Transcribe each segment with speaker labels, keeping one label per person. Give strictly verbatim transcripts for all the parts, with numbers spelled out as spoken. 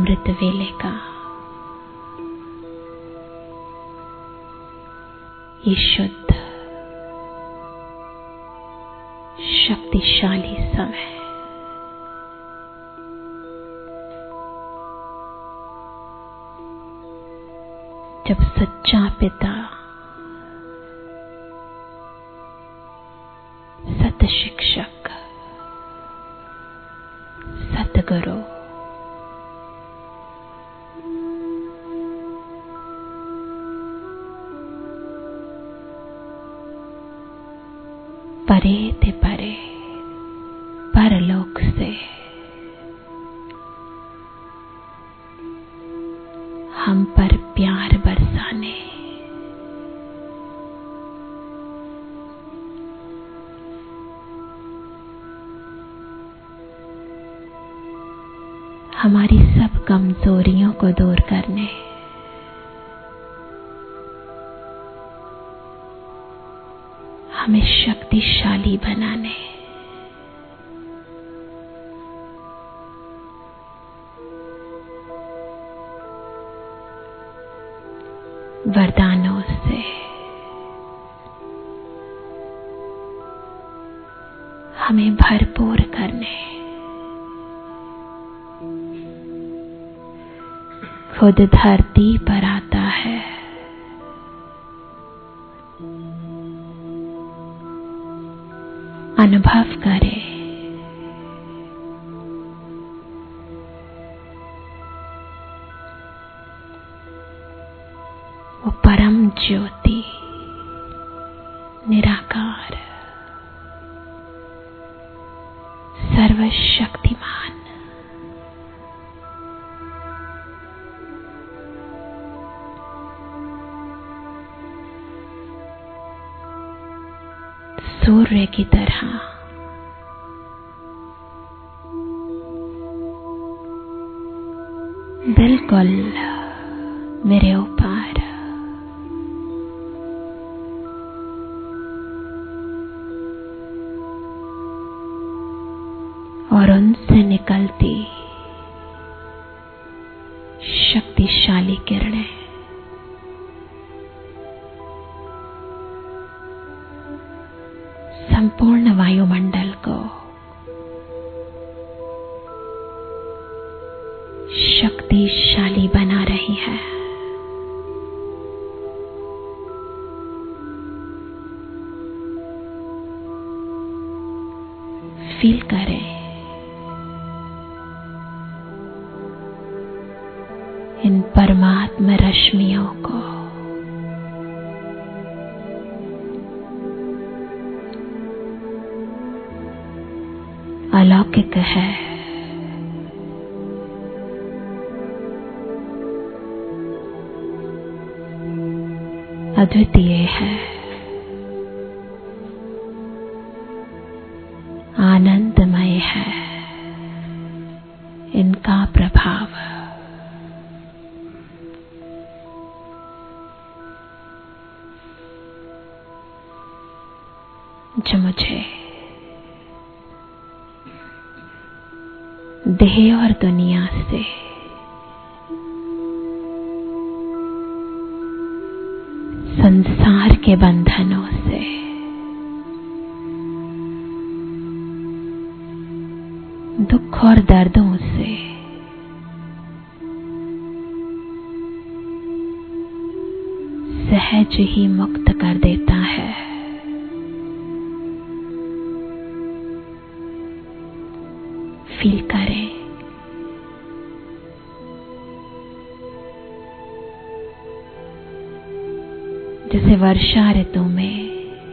Speaker 1: अमृत वेले का ये शुद्ध शक्तिशाली समय जब सच्चा पिता सत शिक्षक सतगुरु परे ते परे परलोक से हम पर प्यार बरसाने हमारी सब कमजोरियों को दूर करने हमें शक्तिशाली बनाने वरदानों से हमें भरपूर करने खुद धरती पर आता है अनुभव करे वो परम ज्योति निराकार सर्वशक्तिमान सूर्य की तरह बिल्कुल मेरे ऊपर और उनसे निकलती शक्तिशाली किरणें संपूर्ण वायुमंडल को शक्तिशाली बना रही है। फील करें इन परमात्मा रश्मियों को अलौकिक है, अद्वितीय है, आनंदमय है। इनका प्रभाव जो मुझे देह और दुनिया से संसार के बंधनों से दुख और दर्दों से सहज ही मुक्त कर देता है। फील करें जैसे वर्षा ऋतु में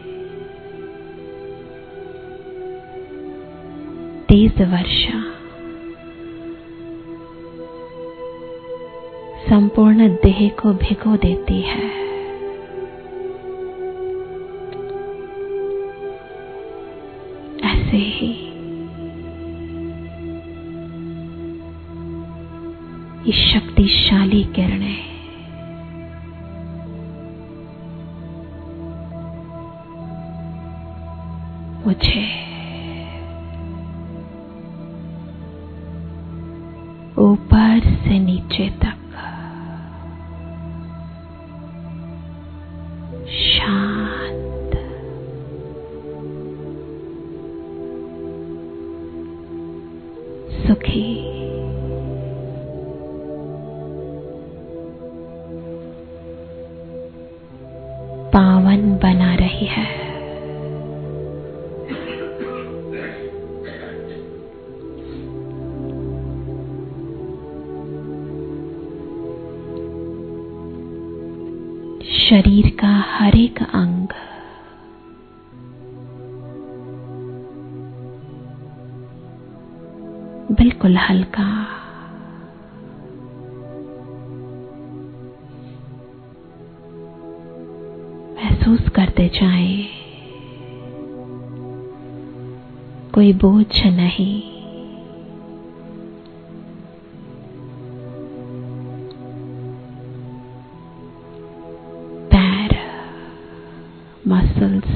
Speaker 1: तेज वर्षा संपूर्ण देह को भिगो देती है। ऐसे ही ये शक्तिशाली किरणें मुझे ऊपर से नीचे तक शांत, सुखी, पावन बना रही है। शरीर का हर एक अंग बिल्कुल हल्का, महसूस करते जाएं, कोई बोझ नहीं। पैर, मसल्स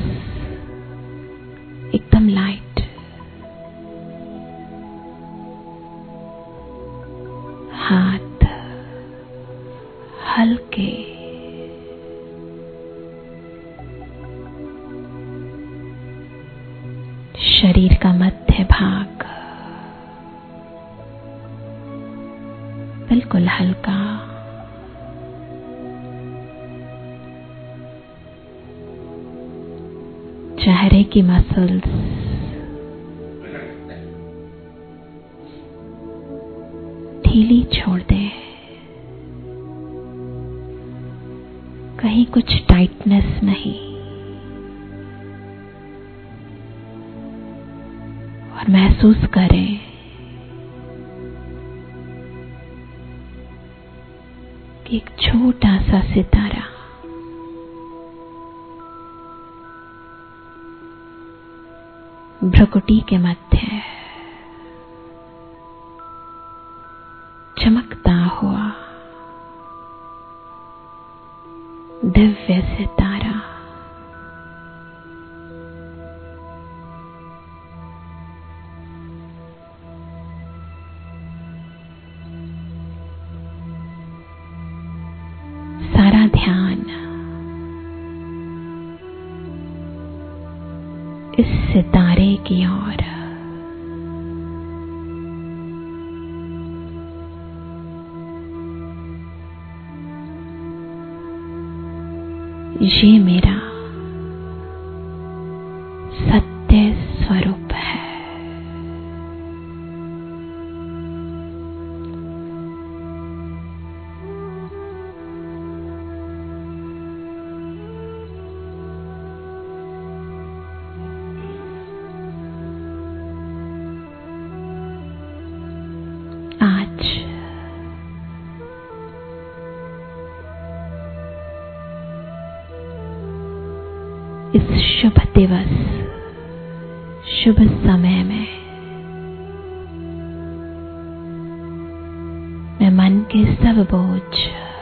Speaker 1: एकदम लाइट, हाथ हल्के, शरीर का मध्य भाग बिल्कुल हल्का, चेहरे की मसल्स ढीली छोड़ दें, कहीं कुछ टाइटनेस नहीं, और महसूस करें कि एक छोटा सा सितारा भ्रुकुटी के मध्य चमकता हुआ दिव्य सितारा सारा ध्यान इस सितारे की ओर, ये मेरा सत्य स्वरूप है। आज इस शुभ दिवस, शुभ समय में मैं मन के सब बोझ,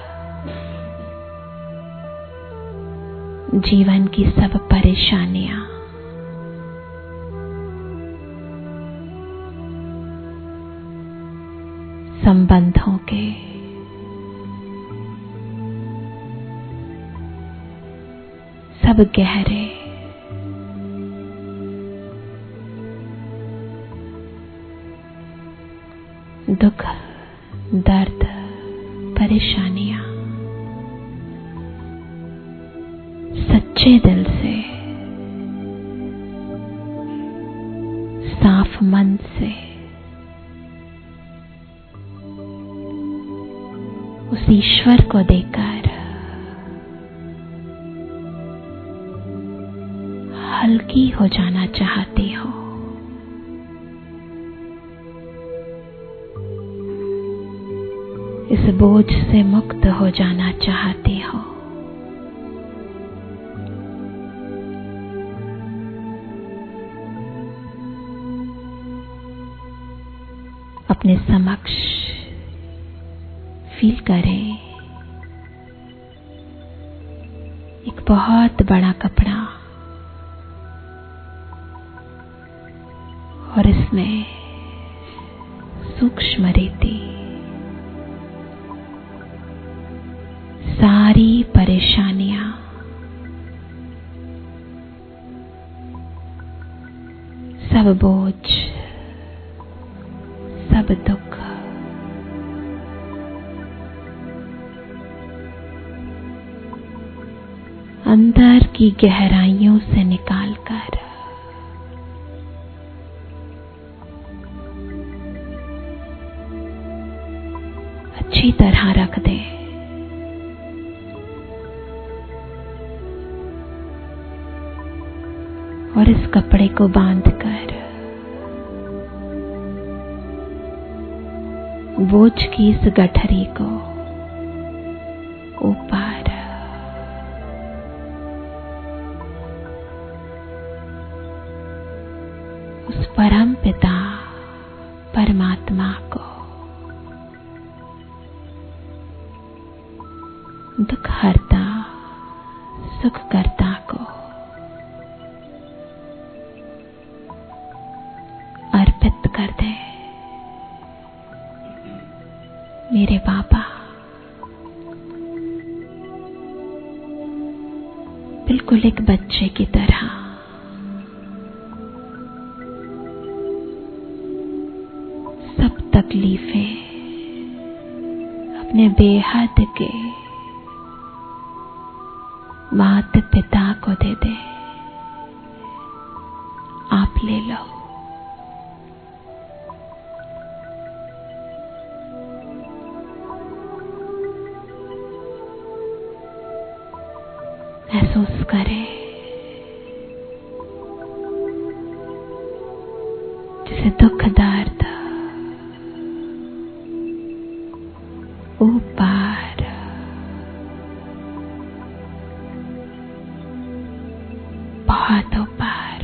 Speaker 1: जीवन की सब परेशानियां संबंधों के, सब गहरे दुख, दर्द, परेशानियां सच्चे दिल से, साफ मन से उस ईश्वर को देकर हल्की हो जाना चाहती हो। इस बोझ से मुक्त हो जाना चाहती हो। अपने समक्ष फील करें एक बहुत बड़ा कपड़ा, और इसमें सूक्ष्म रेती परेशानियां, सब बोझ, सब दुख अंदर की गहराइयों से निकालकर अच्छी तरह रख दे। और इस कपड़े को बांधकर बोझ की इस गठरी को ऊपर उस परम पिता परमात्मा को, दुख हरता सुख करता को अर्पित कर दे। मेरे बाबा, बिल्कुल एक बच्चे की तरह सब तकलीफें अपने बेहद के माता पिता को दे दे। आप ले लो। महसूस करें जैसे दुख दर्द ऊपर बहुत ऊपर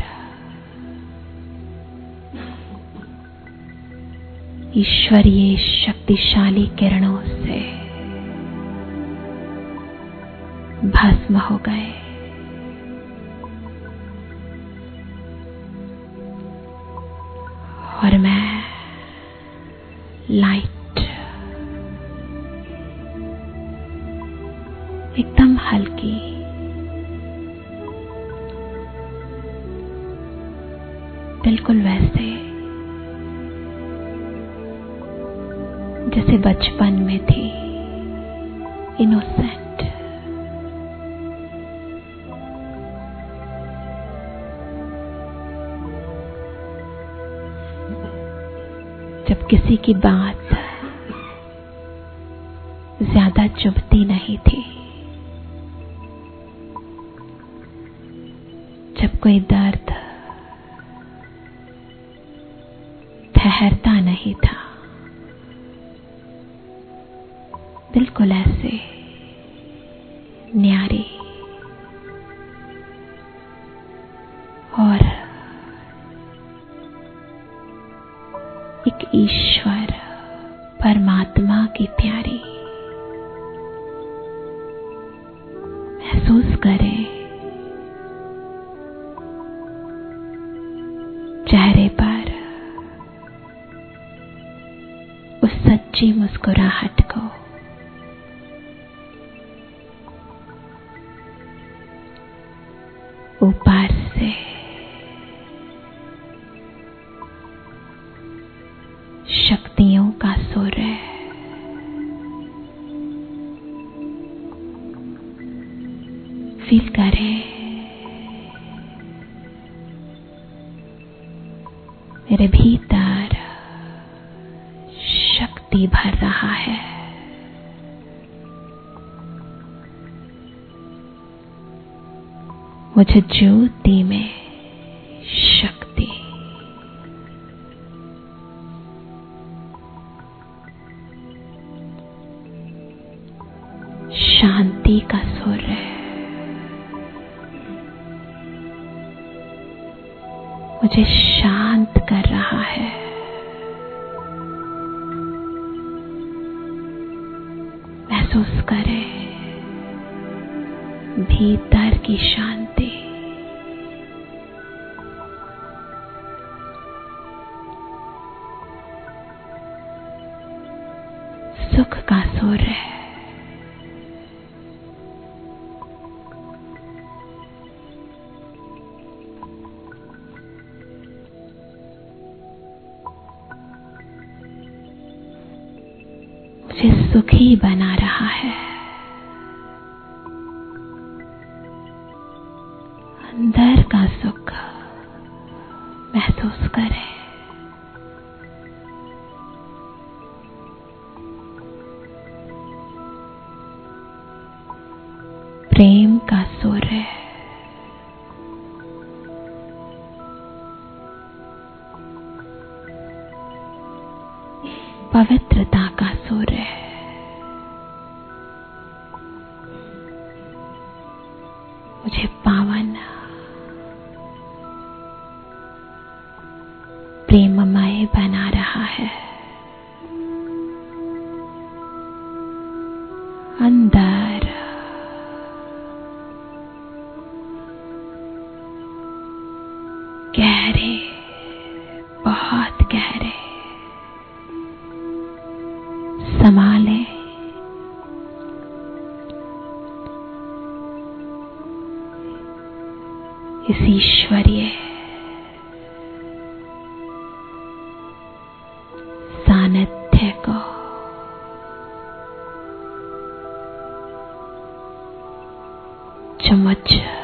Speaker 1: ईश्वरीय शक्तिशाली किरणों से भस्म हो गए। और मैं लाइट एकदम हल्की बिल्कुल वैसे जैसे बचपन में थी, इनोसेंट, जब किसी की बात ज्यादा चुभती नहीं थी, जब कोई दर्द ठहरता नहीं था, बिल्कुल ऐसे न्यारी और एक ईश्वर परमात्मा की प्यारी। महसूस करें चेहरे पर उस सच्ची मुस्कुराहट को। ऊपर से शक्तियों का सूर्य फील करें मेरे भीतर शक्ति भर रहा है। मुझे ज्योति में शक्ति, शांति का सूर्य मुझे शांत कर रहा है। महसूस करें भीतर की शांति। सुख का सूर्य मुझे सुखी बना रहा है। अंदर का सुख महसूस करें। प्रेम का सूर्य पवित्रता का सूर्य मुझे पावन प्रेममय बना रहा है। अंदर गहरे, बहुत गहरे संभाले इस ईश्वरीय सानिध्य को। जो मुझ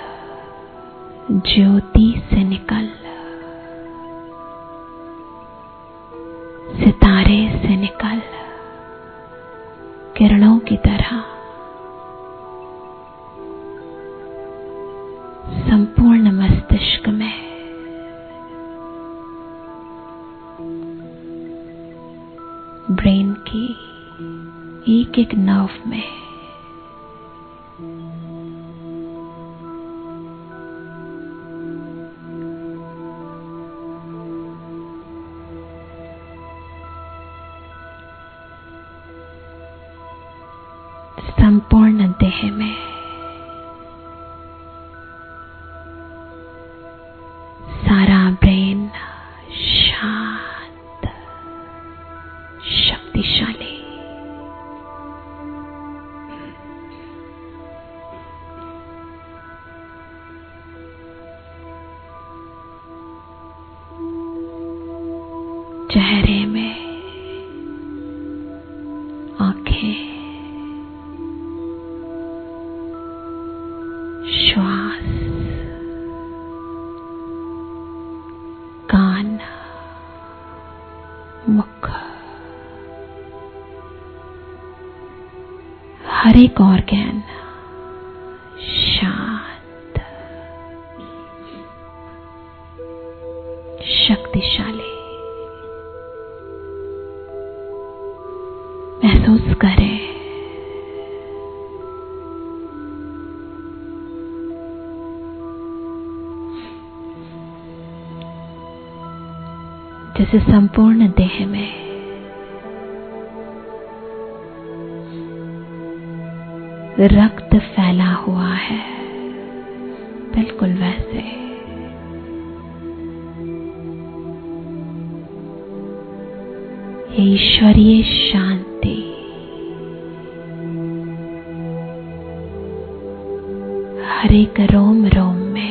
Speaker 1: ज्योति से निकल सितारे से निकल किरणों की तरह संपूर्ण मस्तिष्क में ब्रेन की एक एक नर्व में संपूर्ण देह में सारा ब्रेन शांत, शक्तिशाली, चेहरे में आंखें, श्वास, कान, मुख, हर एक ऑर्गन शांत, शक्तिशाली महसूस करें। जैसे संपूर्ण देह में रक्त फैला हुआ है, बिल्कुल वैसे ये ईश्वरीय शांति हर एक रोम रोम में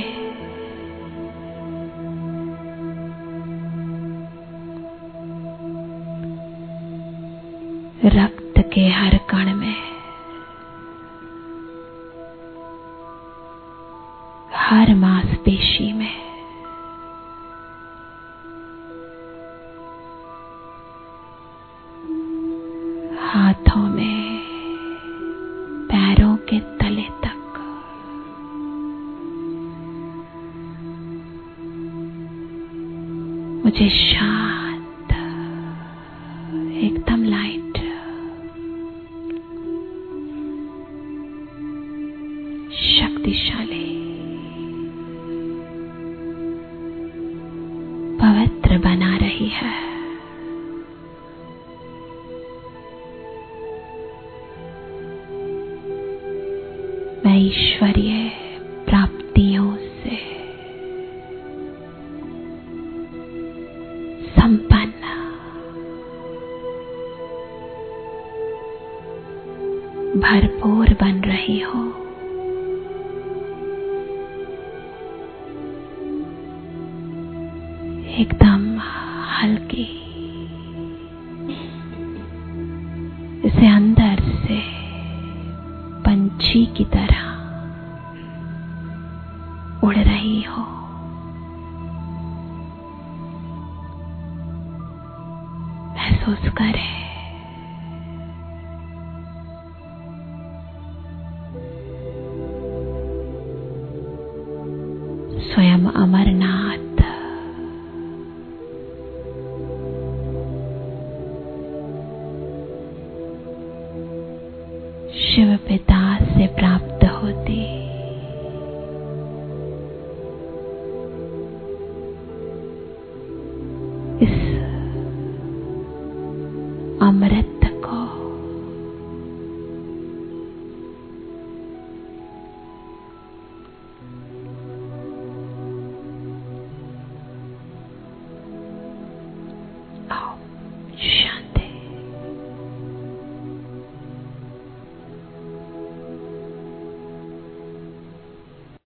Speaker 1: रक्त के हर कण में, हर मांसपेशी में हाथों में, पैरों के तले तक मुझे शांत, एकदम लाइट, शक्तिशाली, पवित्र बना रही है। मैं ईश्वरीय प्राप्तियों से संपन्न, भरपूर बन रही हूँ। एकदम हल्की, इस जैसे अंदर से पंछी की तरह उड़ रही हो। महसूस करें स्वयं अमरनाथ शिव पिता से प्राप्त होती इस अमृत